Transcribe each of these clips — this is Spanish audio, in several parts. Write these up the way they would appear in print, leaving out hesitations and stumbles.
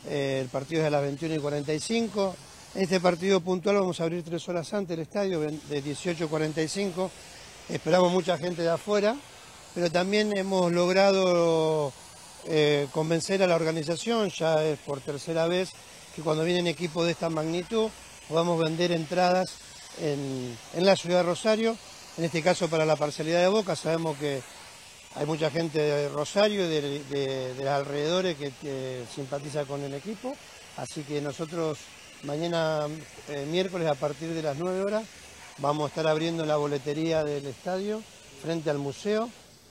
El partido es a las 21:45. En este partido puntual vamos a abrir 3 horas antes el estadio, de 18:45. Esperamos mucha gente de afuera, pero también hemos logrado convencer a la organización, ya es por tercera vez, que cuando vienen equipos de esta magnitud podamos vender entradas en la ciudad de Rosario, en este caso para la parcialidad de Boca. Sabemos que hay mucha gente de Rosario y de los alrededores que simpatiza con el equipo, así que nosotros mañana miércoles a partir de las 9 horas vamos a estar abriendo la boletería del estadio frente al museo.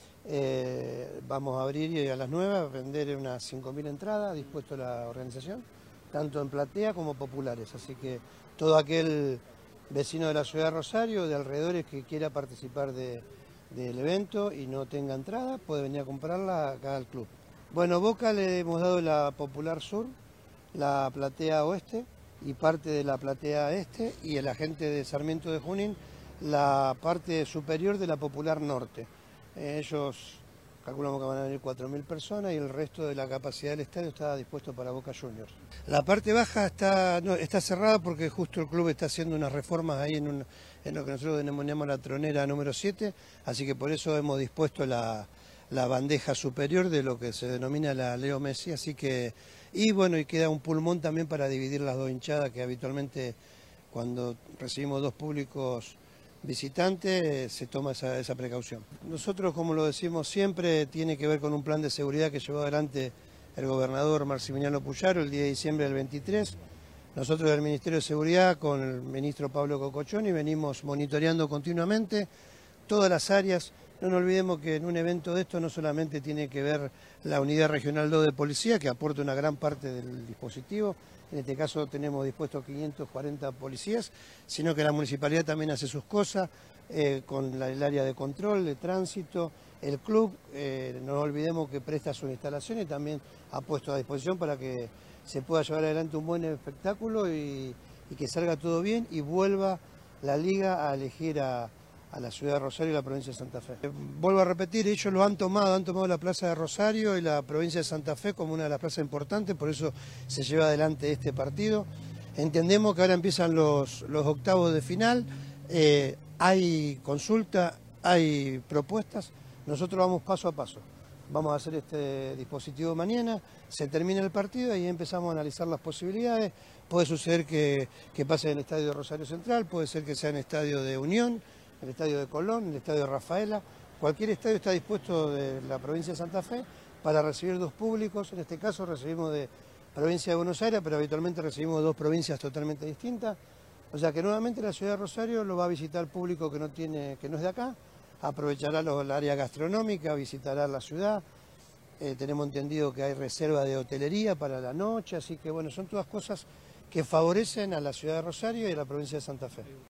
Vamos a abrir y a las 9 a vender unas 5.000 entradas, dispuesto la organización, tanto en platea como populares, así que todo aquel vecino de la ciudad de Rosario, de alrededores, que quiera participar del evento y no tenga entrada, puede venir a comprarla acá al club. Bueno, Boca le hemos dado la Popular Sur, la platea oeste y parte de la platea este, y a la gente de Sarmiento de Junín la parte superior de la Popular Norte. Ellos calculamos que van a venir 4.000 personas y el resto de la capacidad del estadio está dispuesto para Boca Juniors. La parte baja está cerrada porque justo el club está haciendo unas reformas ahí en lo que nosotros denominamos la tronera número 7, así que por eso hemos dispuesto la bandeja superior de lo que se denomina la Leo Messi, así que, y bueno, y queda un pulmón también para dividir las dos hinchadas, que habitualmente cuando recibimos dos públicos visitantes se toma esa precaución. Nosotros, como lo decimos siempre, tiene que ver con un plan de seguridad que llevó adelante el gobernador Maximiliano Puyaro el 10 de diciembre del 23. Nosotros del Ministerio de Seguridad con el ministro Pablo Cocochoni venimos monitoreando continuamente todas las áreas. No nos olvidemos que en un evento de esto no solamente tiene que ver la Unidad Regional 2 de Policía, que aporta una gran parte del dispositivo. En este caso tenemos dispuestos 540 policías, sino que la municipalidad también hace sus cosas con el área de control, de tránsito, el club. No olvidemos que presta sus instalaciones y también ha puesto a disposición para que se pueda llevar adelante un buen espectáculo y que salga todo bien y vuelva la liga a elegir a la ciudad de Rosario y la provincia de Santa Fe. Vuelvo a repetir, ellos lo han tomado la plaza de Rosario y la provincia de Santa Fe como una de las plazas importantes, por eso se lleva adelante este partido. Entendemos que ahora empiezan los octavos de final, hay consulta, hay propuestas, nosotros vamos paso a paso. Vamos a hacer este dispositivo mañana, se termina el partido y empezamos a analizar las posibilidades. Puede suceder que pase en el estadio de Rosario Central, puede ser que sea en el estadio de Unión, el estadio de Colón, el estadio de Rafaela. Cualquier estadio está dispuesto de la provincia de Santa Fe para recibir dos públicos. En este caso recibimos de provincia de Buenos Aires, pero habitualmente recibimos de dos provincias totalmente distintas. O sea que nuevamente la ciudad de Rosario lo va a visitar público que no es de acá, aprovechará el área gastronómica, visitará la ciudad. Tenemos entendido que hay reserva de hotelería para la noche, así que bueno, son todas cosas que favorecen a la ciudad de Rosario y a la provincia de Santa Fe.